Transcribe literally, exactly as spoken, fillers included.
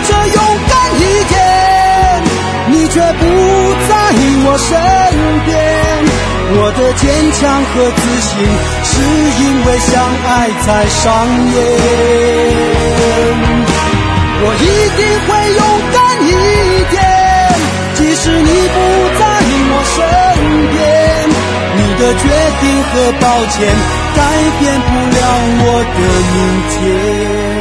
着勇敢一点，你却不在我身边。我的坚强和自信是因为相爱才上演，我一定会勇敢一点，即使你不在我身边，你的决定和抱歉改变不了我的明天。